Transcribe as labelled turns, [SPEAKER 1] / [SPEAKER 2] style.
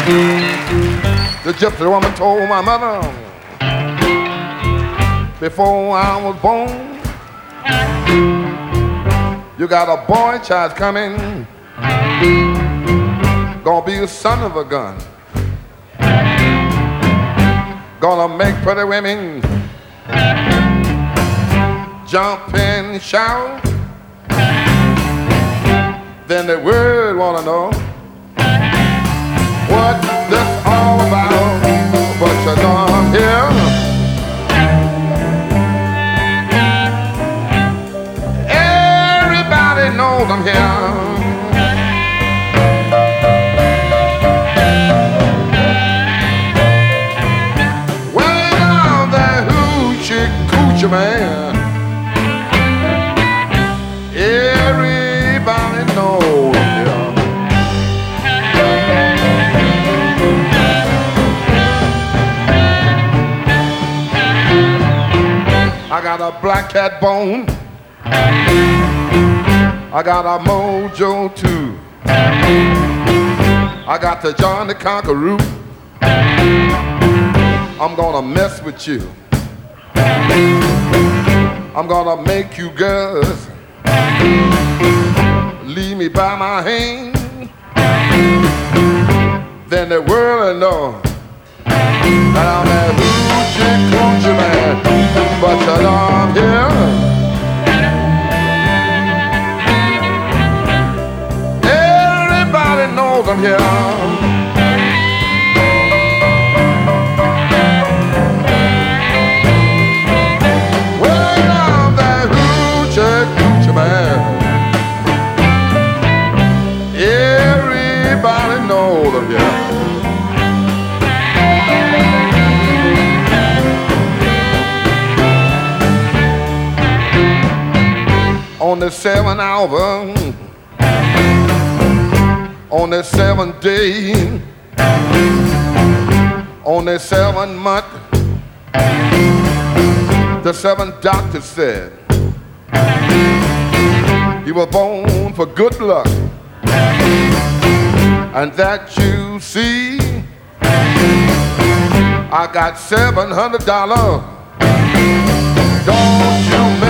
[SPEAKER 1] The gypsy woman told my mother before I was born, you got a boy child coming, gonna be a son of a gun, gonna make pretty women jump and shout. Then the world wanna know what this all about. But you know I'm here. Everybody knows I'm here. Well, that hoochie coochie man, everybody knows I'm here. I got a black cat bone, I got a mojo too, I got the John the Conqueror. I'm gonna mess with you, I'm gonna make you girls leave me by my hand. Then the world will know that I'm that hoochie coochie man. But you know I'm here. Everybody knows I'm here. Well, I'm that hoochie coochie man. Everybody knows I'm here. On the 7th hour, on the 7th day, on the 7th month, the 7th doctor said he was born for good luck, and that you see, I got $700. Don't you